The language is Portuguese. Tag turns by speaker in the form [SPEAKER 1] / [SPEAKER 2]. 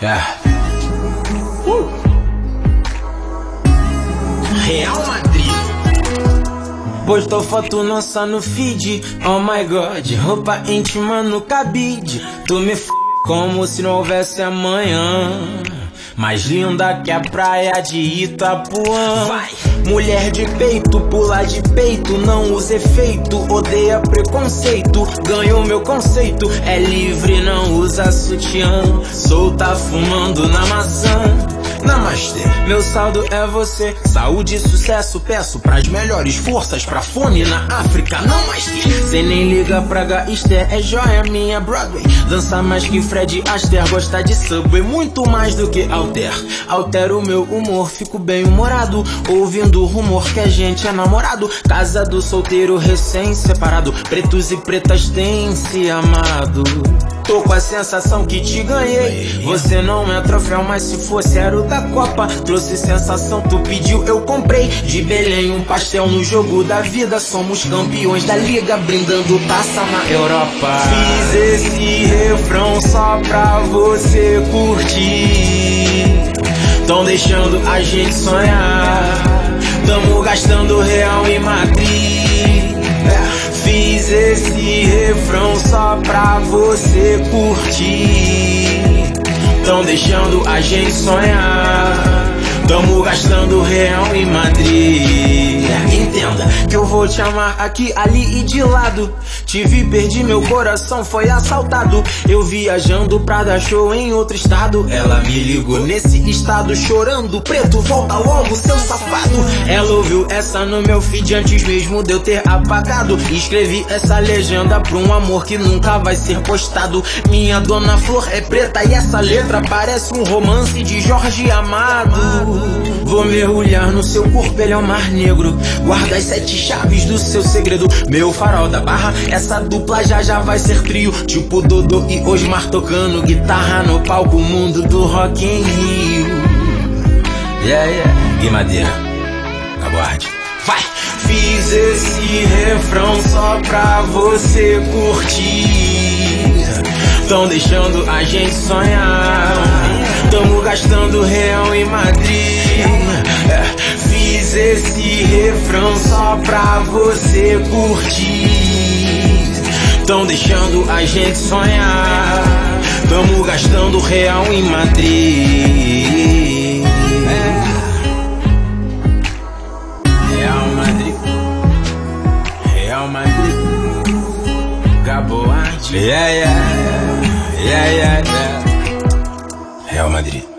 [SPEAKER 1] Real Madrid. Postou foto nossa no feed. Oh my god, roupa íntima no cabide. Tu me f*** como se não houvesse amanhã. Mais linda que a praia de Itapuã. Vai. Mulher de peito, pula de peito, não usa efeito, odeia preconceito, ganhou meu conceito, é livre, não usa sutiã, solta fumando na maçã. Namastê, meu saldo é você, saúde e sucesso, peço pras melhores forças, pra fome na África, não mais ter. Cê nem liga pra gangster, é joia minha Broadway, dança mais que Fred Astaire, gosta de Subway, muito mais do que Alter. Altero o meu humor, fico bem humorado, ouvindo o rumor que a gente é namorado, casado, solteiro, recém-separado, pretos e pretas têm se amado. Tô com a sensação que te ganhei. Você não é troféu, mas se fosse era o da Copa. Trouxe sensação, tu pediu, eu comprei. De Belém um pastel no jogo da vida. Somos campeões da liga, brindando taça na Europa. Fiz esse refrão só pra você curtir. Tão deixando a gente sonhar. Tamo gastando real em Madrid. Fiz esse refrão só pra você curtir. Tão deixando a gente sonhar. Tamo gastando real em Madrid. Entenda que eu vou te amar aqui, ali e de lado. Te vi, perdi meu coração, foi assaltado. Eu viajando pra dar show em outro estado. Ela me ligou nesse estado chorando. Preto, volta logo, seu safado. Ela ouviu essa no meu feed antes mesmo de eu ter apagado. Escrevi essa legenda pra um amor que nunca vai ser postado. Minha dona Flor é preta e essa letra parece um romance de Jorge Amado. Vou mergulhar no seu corpo, ele é o mar negro. Guarda as 7 chaves do seu segredo. Meu farol da barra, essa dupla já vai ser trio. Tipo Dodô e Osmar tocando guitarra no palco, mundo do Rock in Rio. E Madeira, aguarde. Vai! Fiz esse refrão só pra você curtir. Tão deixando a gente sonhar. Tamo gastando real em Madrid. Fiz esse refrão só pra você curtir. Tão deixando a gente sonhar. Tamo gastando real em Madrid. Real Madrid. Real Madrid. Gaboarte. Real Madrid.